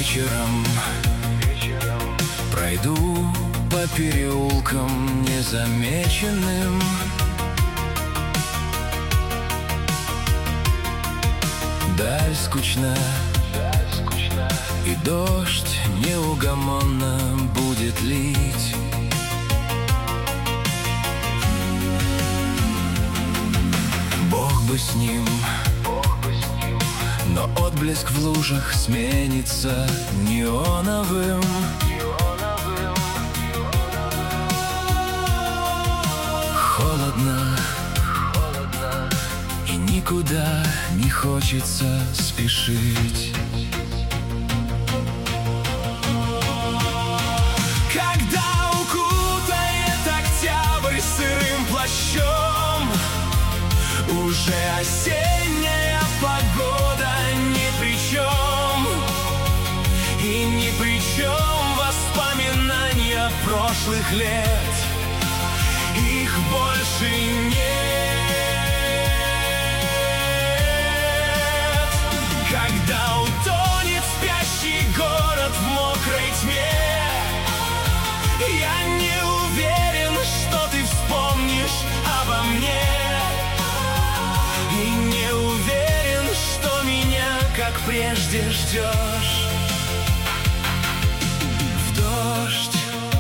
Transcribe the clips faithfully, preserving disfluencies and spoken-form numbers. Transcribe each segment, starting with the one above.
вечером пройду по переулкам незамеченным. Даль скучна, и дождь неугомонно будет лить. Бог бы с ним, но отблеск в лужах сменится неоновым. Холодно, и никуда не хочется спешить. Когда укутает октябрь сырым плащом, уже осенняя погода ни при чем. И ни при чем воспоминания прошлых лет, их больше нет. Когда утонет спящий город в мокрой тьме, я не уверен, что ты вспомнишь обо мне. И не уверен, что меня, как прежде, ждешь. В дождь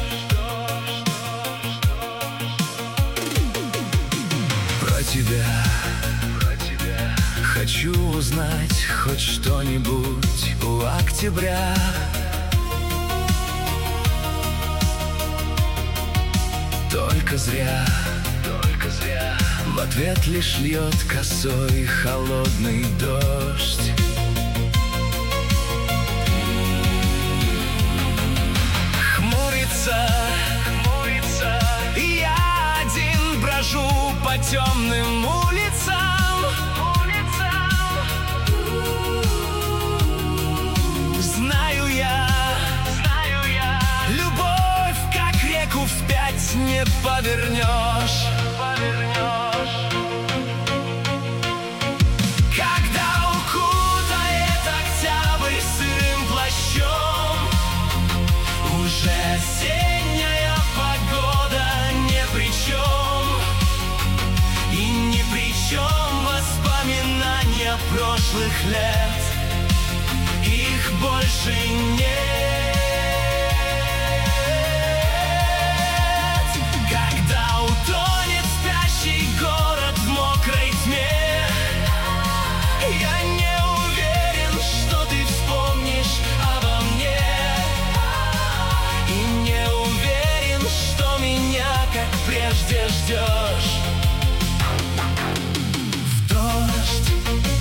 про тебя, про тебя хочу узнать хоть что-нибудь у октября. Только зря, только зря в ответ лишь льет косой холодный дождь. Хмурится, хмурится, и я один брожу по темным улицам. Знаю я, знаю я, любовь как реку вспять не повернешь. Когда укутает октябрь сырым плащом, уже осенняя погода ни при чем. И ни при чем воспоминания прошлых лет, их больше нет. Когда утонет спящий город в мокрой тьме, я не уверен, что ты вспомнишь обо мне. И не уверен, что меня, как прежде, ждешь. В дождь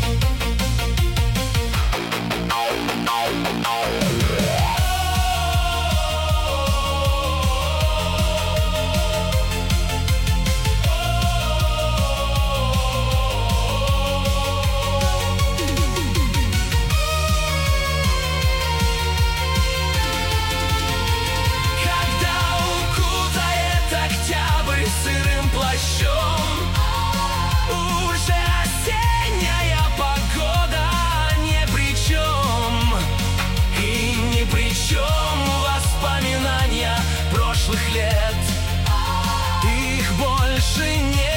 сырым плащом, уже осенняя погода ни при чем. И ни при чем воспоминания прошлых лет, их больше нет.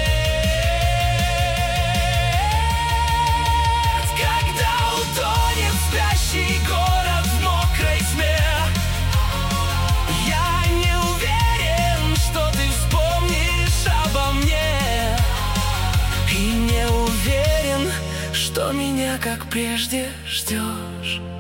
Когда утонет спящий город в мокрой тьме, я не уверен, что ты обо мне. И не уверен, что меня, как прежде, ждешь.